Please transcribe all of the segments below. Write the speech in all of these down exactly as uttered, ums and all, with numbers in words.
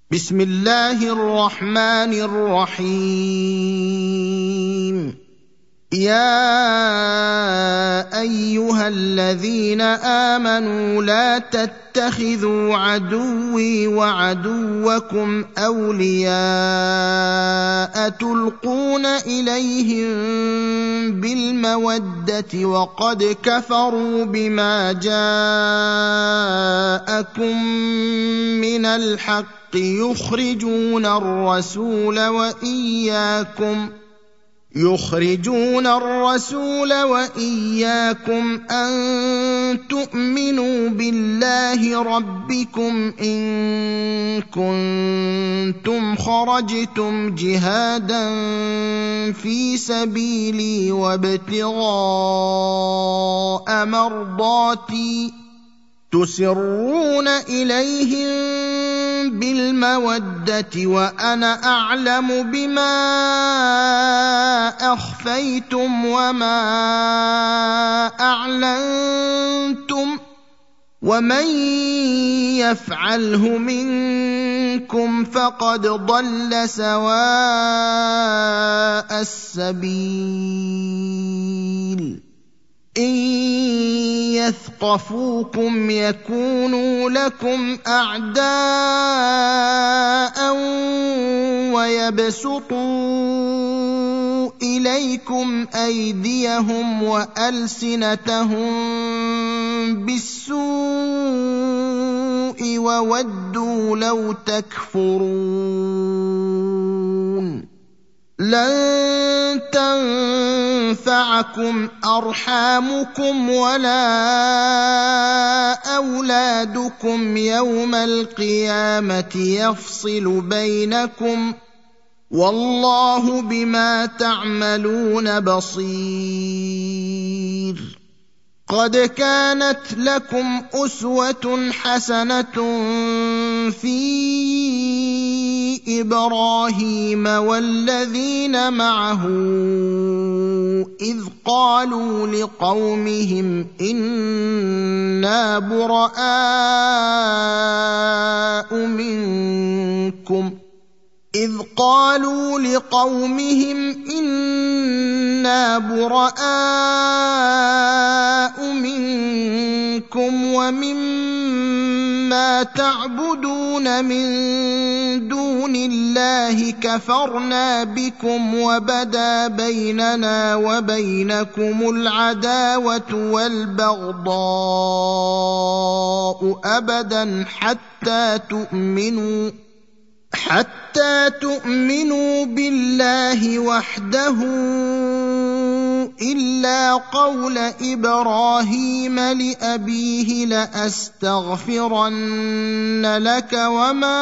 بسم الله الرحمن الرحيم. يا ايها الذين امنوا لا تتخذوا عدوي وعدوكم اولياء تلقون اليهم بالموده وقد كفروا بما جاءكم من الحق يخرجون الرسول واياكم يخرجون الرسول وإياكم أن تؤمنوا بالله ربكم إن كنتم خرجتم جهادا في سبيلي وابتغاء مرضاتي تسرون إليهم بالمودة وأنا أعلم بما أخفيتم وما أعلنتم ومن يفعله منكم فقد ضل سواء السبيل. إن يثقفوكم يكونوا لكم أعداء ويبسطوا إليكم أيديهم وألسنتهم بالسوء وودوا لو تكفرون. لن تنفعكم أرحامكم ولا أولادكم يوم القيامة يفصل بينكم والله بما تعملون بصير. قد كانت لكم أسوة حسنة في إبراهيم والذين معه إذ قالوا لقومهم إنا براء منكم إذ قالوا لقومهم إنا براء منكم ومما تعبدون من دون الله كفرنا بكم وبدا بيننا وبينكم العداوة والبغضاء أبدا حتى تؤمنوا حتى تؤمنوا بالله وحده إلا قول إبراهيم لأبيه لأستغفرن لك وما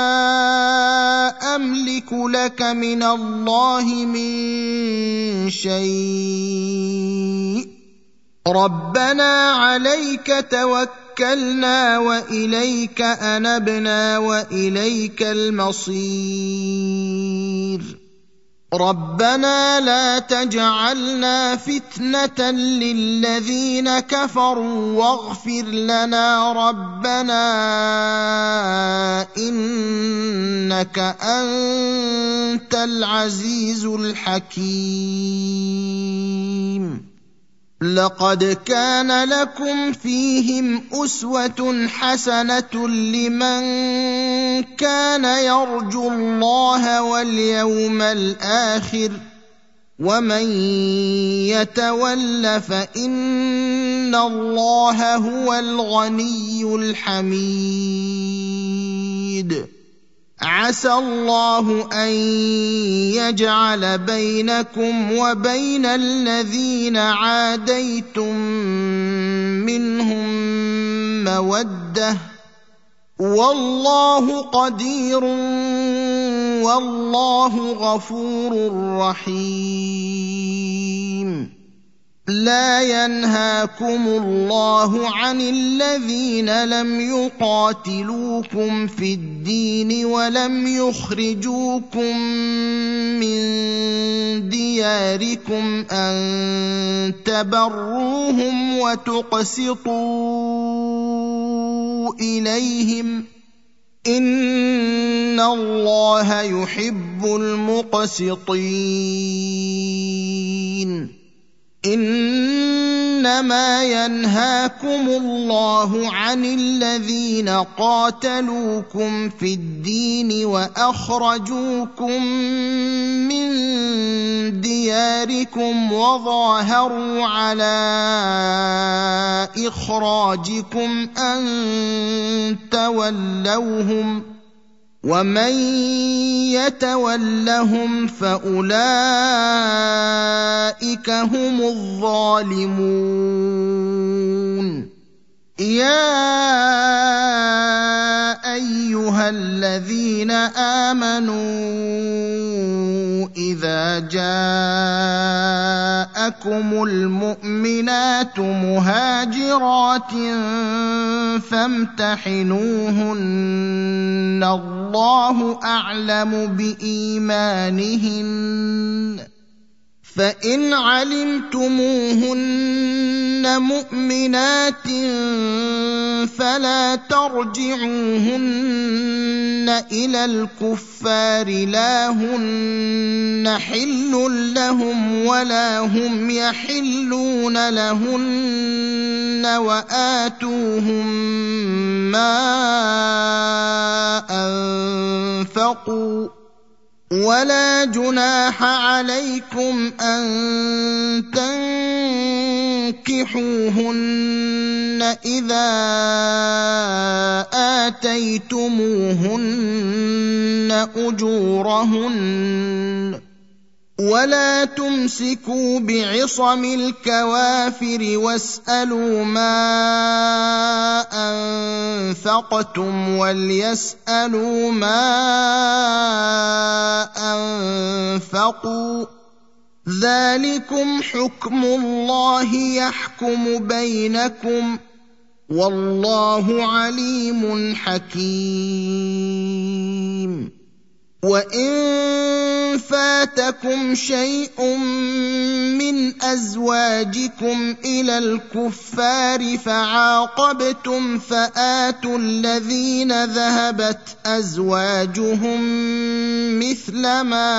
أملك لك من الله من شيء ربنا عليك توكلنا وإليك أنبنا وإليك المصير. ربنا لا تجعلنا فتنة للذين كفروا واغفر لنا ربنا إنك أنت العزيز الحكيم. لقد كان لكم فيهم أسوة حسنة لمن كان يرجو الله واليوم الآخر ومن يتول فإن الله هو الغني الحميد. عسى الله أن يجعل بينكم وبين الذين عاديتم منهم مودة والله قدير والله غفور رحيم. لا ينهاكم الله عن الذين لم يقاتلوكم في الدين ولم يخرجوكم من دياركم أن تبروهم وتقسطوا إليهم إن الله يحب المقسطين. إنما ينهاكم الله عن الذين قاتلوكم في الدين وأخرجوكم من دياركم وظاهروا على إخراجكم أن تولوهم ومن يتولهم فأولئك هم الظالمون. يا أيها الذين آمنوا إذا جاءكم المؤمنات مهاجرات فامتحنوهن الله أعلم بإيمانهن فإن علمتموهن مؤمنات فلا ترجعوهن إلى الكفار لا هن حل لهم ولا هم يحلون لهن وآتوهم ما أنفقوا ولا جناح عليكم أن تنكحوهن إذا آتيتموهن أجورهن ولا تمسكوا بعصم الكوافر واسألوا ما أنفقتم وليسألوا ما أنفقوا ذلكم حكم الله يحكم بينكم والله عليم حكيم. وإن فاتكم شيء من أزواجكم إلى الكفار فعاقبتم فآتوا الذين ذهبت أزواجهم مثل ما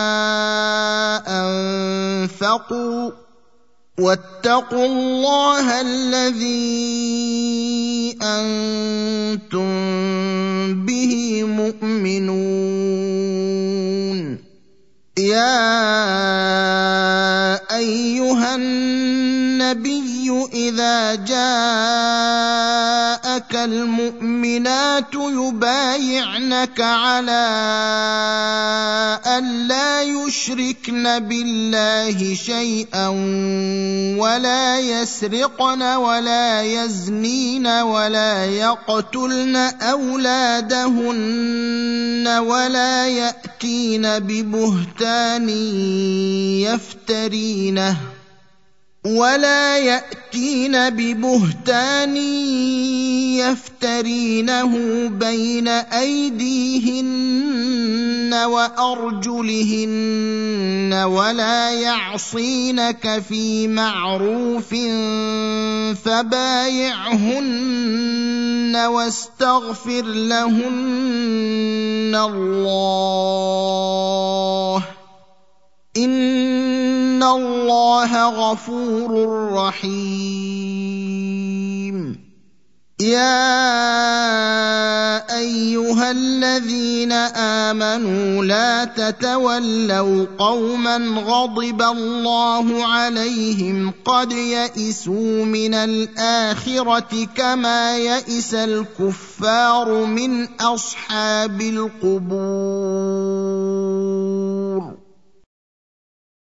أنفقوا واتقوا الله الذي أنتم به مؤمنون. يا أيها النبي إذا جاءك المؤمنات يبايعنك على أن لا يشركن بالله شيئا ولا يسرقن ولا يزنين ولا يقتلن أولادهن ولا يأتين ببهتان يفترينه ولا يأتين ببهتان يفترينه بين أيديهن وأرجلهن ولا يعصينك في معروف فبايعهن واستغفر لهن الله إن الله غفور رحيم. يا أيها الذين آمنوا لا تتولوا قوما غضب الله عليهم قد يئسوا من الآخرة كما يئس الكفار من أصحاب القبور.